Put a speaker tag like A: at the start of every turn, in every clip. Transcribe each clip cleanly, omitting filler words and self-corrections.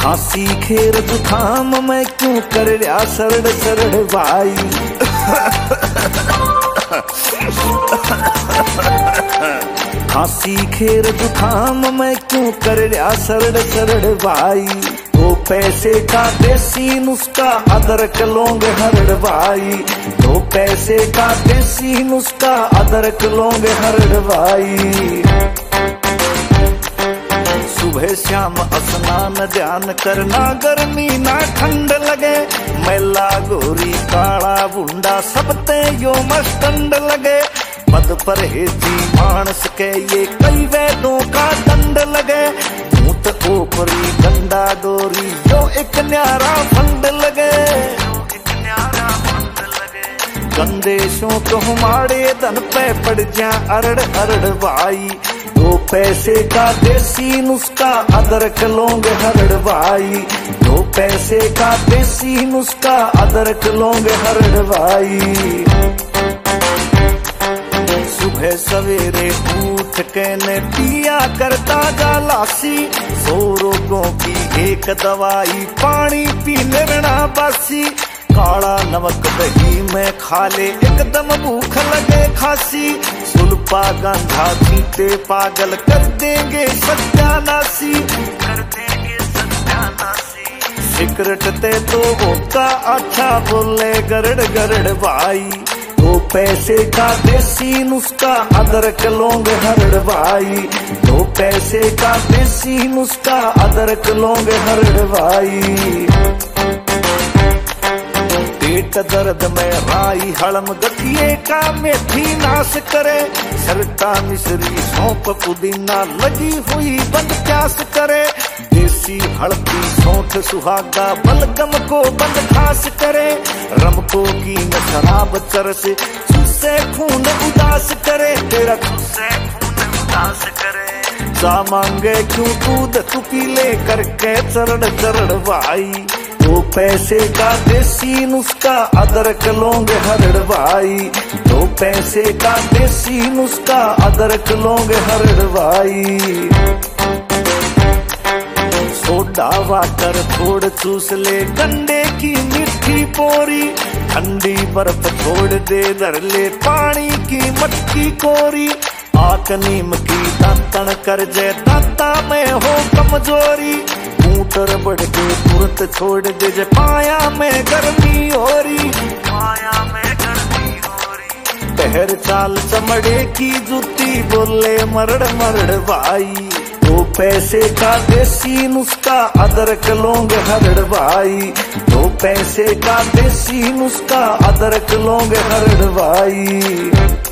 A: खांसी खेर जुखाम में क्यों कर रहा सरड़ सरड़ भाई। खांसी खेर जुखाम में क्यों कर रहा सरड़ सरड़ भाई। दो पैसे का देसी नुस्खा अदरक लौंग हरड़ भाई। दो पैसे का देसी नुस्खा अदरक लौंग हरड़ भाई। सुबह शाम स्नान ध्यान करना गर्मी ना ठंड लगे। मैला गोरी काला बुंडा सब ते यो मस्तंड लगे। पद परहेजी मानस के ये कई वेदों का दंड लगे। भूत ऊपरी गंडा डोरी यो एक न्यारा फंड लगे। गंदेशों तो हमारे धन पे पड़ जा अरड़ अरड़ भाई। दो पैसे का देसी नुस्खा अदरक लौंग हरड़ भाई। दो पैसे का देसी नुस्खा अदरक लौंग हरड़ भाई। सुबह सवेरे उठ के ने पिया करता गलासी। 100 रोगों की एक दवाई पानी पी निर्णा बासी। काला नमक दही में खा ले एकदम भूख लगे खासी। सुल्पा गांधा पीते पागल कर देंगे सत्यानाशी। कर देंगे सत्यानाशी। सिगरेट ते तो होता अच्छा बोले गरड़ गरड़ भाई। दो पैसे का देसी नुस्खा अदरक लौंग हरड़ भाई। दो पैसे का देसी नुस्खा अदरक लौंग हरड़ भाई। पेट दर्द में राई हड़म गठिए का मेथी नाश करे। सरटा मिश्री सौंप पुदीना लगी हुई बंद प्यास करे। देसी हल्दी सौंठ सुहागा बलगम को बंद खास करे। रमको की न शराब चरस चूसे खून उदास करे। तेरा चूसे खून उदास करे। जा मांगे क्यों दूध तू पी ले करके चरण चरण भाई। दो पैसे का देसी नुस्खा अदरक लौंग हरड़ भाई। दो पैसे का देसी नुस्खा अदरक लौंग हरड़ भाई। सोडा वाटर थोड़ चूस ले गंडे की मीठी पोरी। ठंडी बर्फ छोड़ दे धर ले पानी की मटकी कोरी। आक नीम की दांतन कर जे दांता में हो कमजोरी। ऊटर बढ़ के तुरंत छोड़ दे जे पाया में गर्मी हो रही। पाया में गर्मी हो रही। पहर चाल चमड़े की जूती बोले मरड़ मरड़ भाई। दो पैसे का देसी नुस्खा अदरक लौंग हरड़ भाई। दो पैसे का देसी नुस्खा अदरक लौंग हरड़ भाई।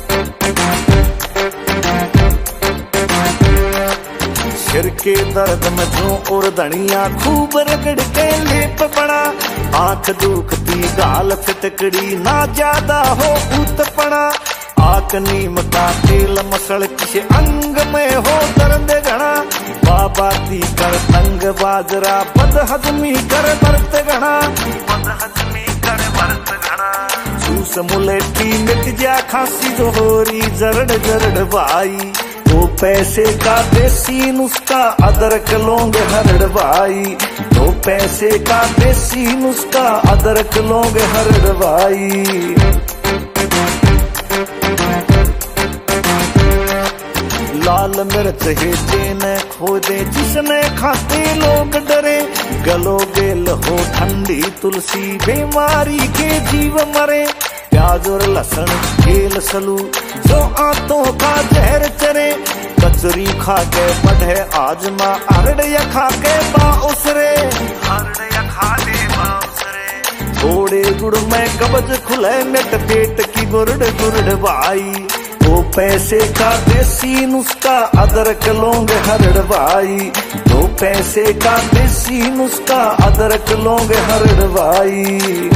A: सिर के दर्द में जो और धनिया खूब रगड़ के लेप पड़ा। आंख दुखती गाल फिटकड़ी ना ज्यादा हो उत्पड़ा। आक नीम का तेल मसल किसी अंग में हो दर्द घना। बाबा दी कर तंग बाजरा बदहजमी कर बर्त घना। बदहजमी कर बर्त घना। जूस मुलेठी मिट जा खांसी जो होरी जरड़ जरड़ भाई। दो पैसे का देसी नुस्खा अदरक लौंग हरड़ भाई। दो पैसे का देसी नुस्खा अदरक लौंग हरड़ भाई। लाल मिर्च है जेने खोदे जिसने खाते लोग डरे। गलो बेल हो ठंडी तुलसी बीमारी के जीव मरे। प्याज और लहसुन केल सलू जो आंतों का जहर चरे। कचरी खा के बढ़े आजमा अरड़ या खा के बाउसरे। अरड़ या खा ले बाउसरे। थोड़े गुड़ में कब्ज खुले मिट पेट की गुरड़ गुरड़ भाई। दो पैसे का देसी नुस्खा अदरक लौंग हरड़ भाई। दो पैसे का देसी नुस्खा अदरक लौंग हरड़ भाई।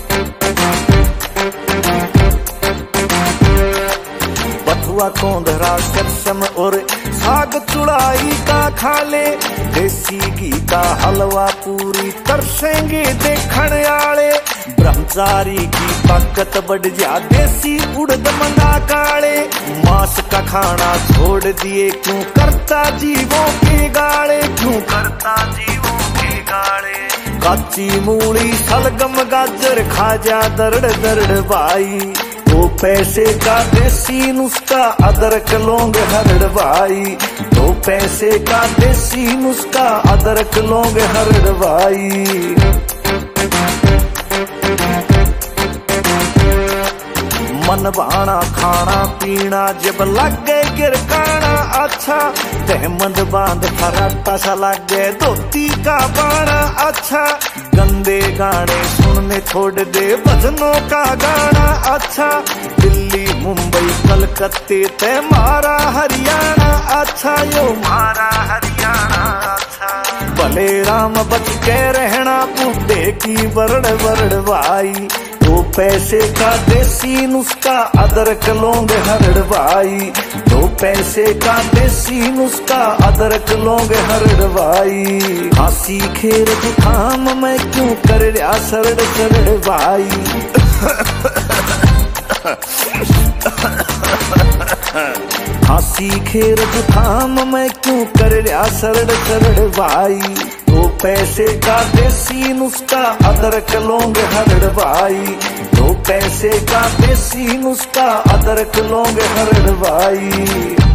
A: बथुआ कोंधरा कच्चम और साग चुड़ाई का खा ले। देसी घी का हलवा पूरी तरसेंगे देखने आले। ब्रह्मचारी की ताकत बढ़ जा देसी उड़द मंगा काले। माँ मांस का खाना छोड़ दिए क्यों करता जीवों के गाड़े, क्यों करता जीवों के गाड़े। काची मूली सलगम गाजर खा जा दरड़ दरड़ भाई, वो पैसे का देसी नुस्खा अदरक लौंग हरड़ भाई, दो पैसे का देसी नुस्खा अदरक लौंग हरड़ भाई। मन भाना खाना पीना जब लग गए गिरकाना अच्छा, तहमद बांध फराटा सा लग गए धोती का बाना अच्छा। गंदे गाने सुनने छोड़ दे भजनों का गाना अच्छा, दिल्ली मुंबई कलकत्ते ते मारा हरियाणा अच्छा, यो मारा हरियाणा अच्छा। भले राम बच के रहना बुड्ढे की वरड़ वरड़ भाई, दो पैसे का देसी नुस्खा अदरक लौंग हरड़ भाई, दो पैसे का देसी नुस्खा अदरक लौंग हरड़ भाई। खांसी खेर जुकाम मैं क्यों कर रहा सरड़ सरड़ भाई, खांसी खेर जुकाम मैं क्यों कर रहा सरड़ सरड़ भाई, दो पैसे का देसी नुस्खा अदरक लौंग हरड़ भाई, दो पैसे का देसी नुस्खा अदरक लौंग हरड़ भाई।